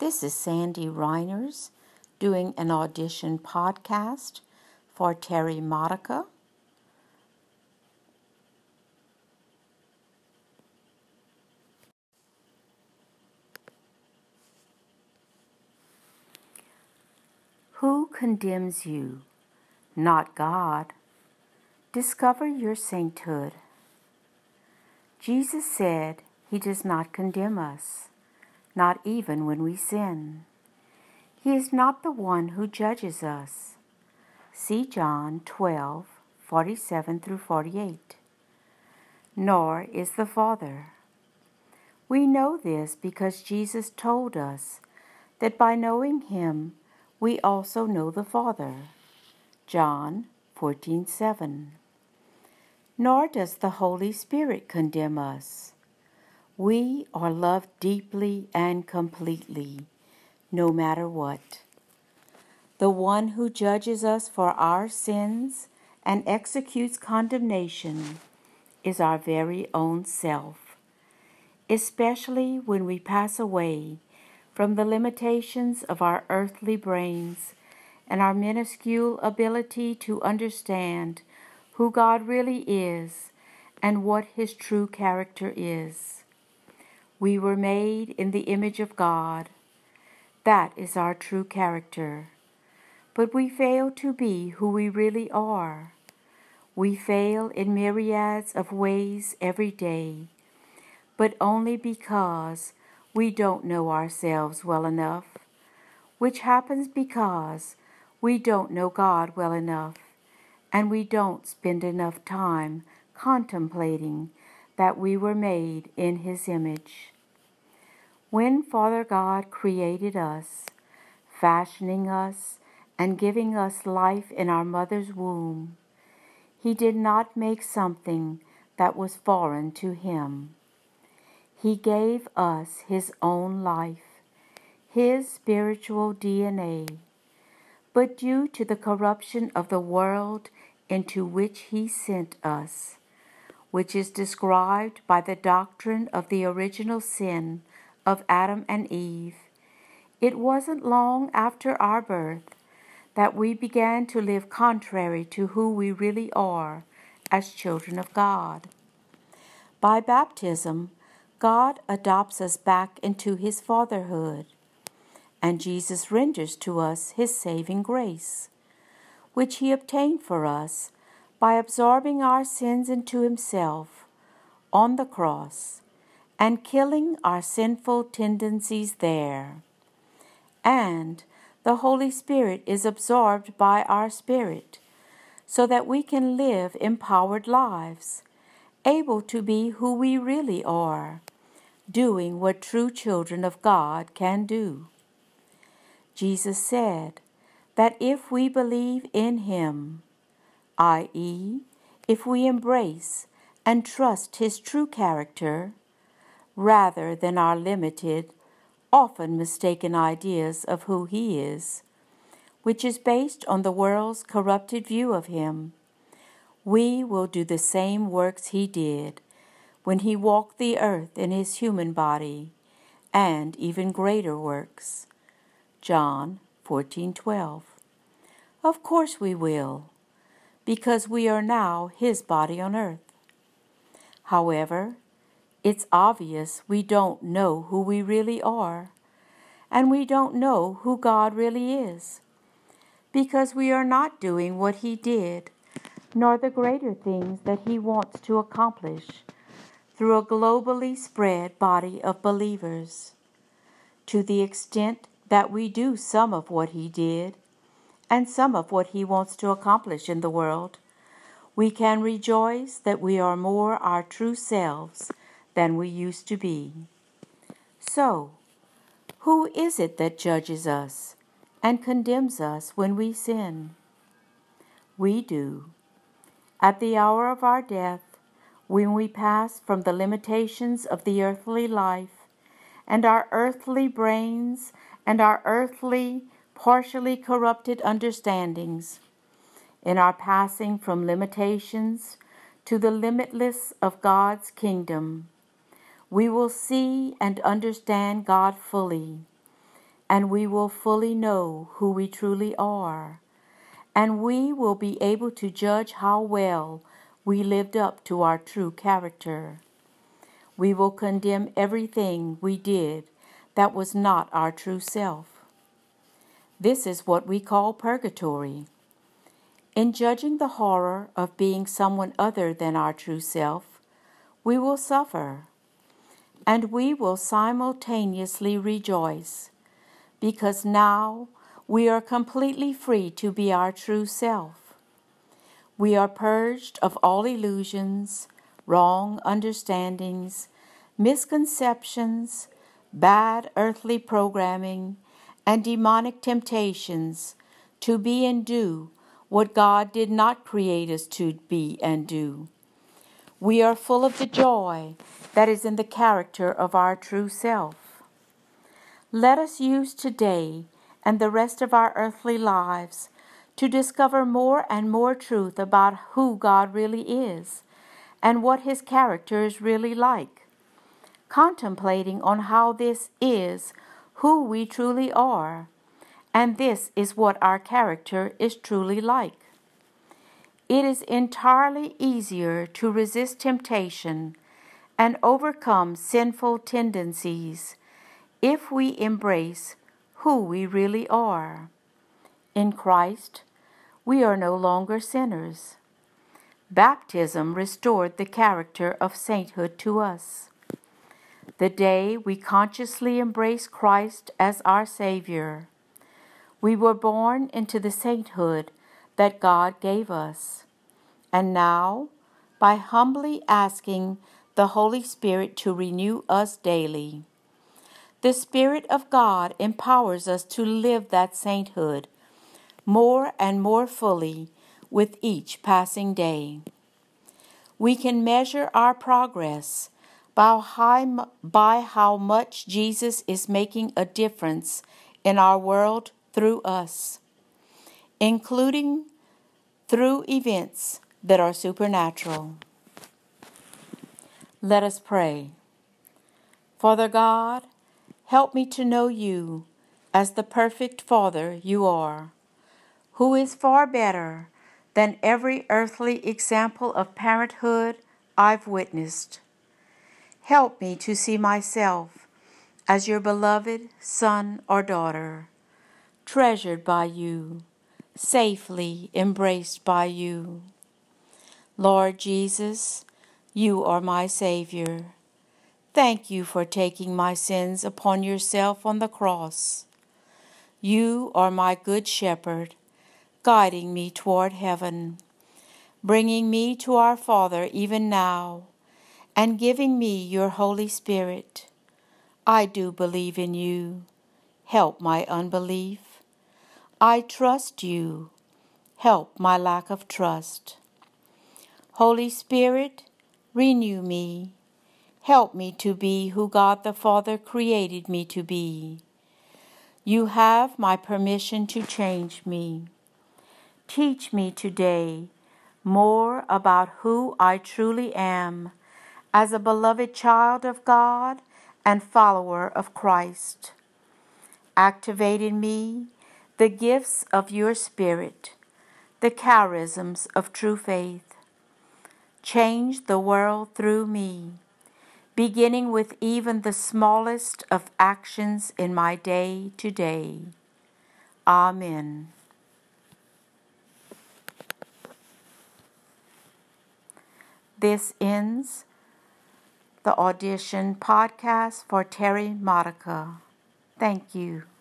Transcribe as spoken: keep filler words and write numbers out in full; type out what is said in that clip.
This is Sandy Reiners doing an audition podcast for Terry Modica. Who condemns you? Not God. Discover your sainthood. Jesus said he does not condemn us, not even when we sin. He is not the one who judges us. See John twelve, forty-seven through forty-eight. Nor is the Father. We know this because Jesus told us that by knowing him, we also know the Father. John fourteen seven. Nor does the Holy Spirit condemn us. We are loved deeply and completely, no matter what. The one who judges us for our sins and executes condemnation is our very own self, especially when we pass away from the limitations of our earthly brains and our minuscule ability to understand who God really is and what his true character is. We were made in the image of God. That is our true character. But we fail to be who we really are. We fail in myriads of ways every day, but only because we don't know ourselves well enough, which happens because we don't know God well enough, and we don't spend enough time contemplating that we were made in his image. When Father God created us, fashioning us and giving us life in our mother's womb, he did not make something that was foreign to him. He gave us his own life, his spiritual D N A. But due to the corruption of the world into which he sent us, which is described by the doctrine of the original sin of Adam and Eve, it wasn't long after our birth that we began to live contrary to who we really are as children of God. By baptism, God adopts us back into his fatherhood, and Jesus renders to us his saving grace, which he obtained for us by absorbing our sins into himself on the cross and killing our sinful tendencies there. And the Holy Spirit is absorbed by our spirit so that we can live empowered lives, able to be who we really are, doing what true children of God can do. Jesus said that if we believe in him, that is, if we embrace and trust his true character, rather than our limited, often mistaken ideas of who he is, which is based on the world's corrupted view of him, we will do the same works he did when he walked the earth in his human body, and even greater works. John fourteen twelve. Of course we will, because we are now his body on earth. However, it's obvious we don't know who we really are, and we don't know who God really is, because we are not doing what he did, nor the greater things that he wants to accomplish through a globally spread body of believers. To the extent that we do some of what he did, and some of what he wants to accomplish in the world, we can rejoice that we are more our true selves than we used to be. So, who is it that judges us and condemns us when we sin? We do. At the hour of our death, when we pass from the limitations of the earthly life, and our earthly brains and our earthly, partially corrupted understandings, in our passing from limitations to the limitless of God's kingdom, we will see and understand God fully, and we will fully know who we truly are, and we will be able to judge how well we lived up to our true character. We will condemn everything we did that was not our true self. This is what we call purgatory. In judging the horror of being someone other than our true self, we will suffer, and we will simultaneously rejoice, because now we are completely free to be our true self. We are purged of all illusions, wrong understandings, misconceptions, bad earthly programming, and demonic temptations to be and do what God did not create us to be and do. We are full of the joy that is in the character of our true self. Let us use today and the rest of our earthly lives to discover more and more truth about who God really is and what His character is really like, contemplating on how this is who we truly are, and this is what our character is truly like. It is entirely easier to resist temptation and overcome sinful tendencies if we embrace who we really are. In Christ, we are no longer sinners. Baptism restored the character of sainthood to us. The day we consciously embrace Christ as our Savior, we were born into the sainthood that God gave us. And now, by humbly asking the Holy Spirit to renew us daily, the Spirit of God empowers us to live that sainthood more and more fully with each passing day. We can measure our progress by how, by how much Jesus is making a difference in our world through us, including through events that are supernatural. Let us pray. Father God, help me to know you as the perfect Father you are, who is far better than every earthly example of parenthood I've witnessed. Help me to see myself as your beloved son or daughter, treasured by you, safely embraced by you. Lord Jesus, you are my Savior. Thank you for taking my sins upon yourself on the cross. You are my good shepherd, guiding me toward heaven, bringing me to our Father even now, and giving me your Holy Spirit. I do believe in you. Help my unbelief. I trust you. Help my lack of trust. Holy Spirit, renew me. Help me to be who God the Father created me to be. You have my permission to change me. Teach me today more about who I truly am as a beloved child of God and follower of Christ. Activate in me the gifts of your Spirit, the charisms of true faith. Change the world through me, beginning with even the smallest of actions in my day to day. Amen. This ends the audition podcast for Terry Modica. Thank you.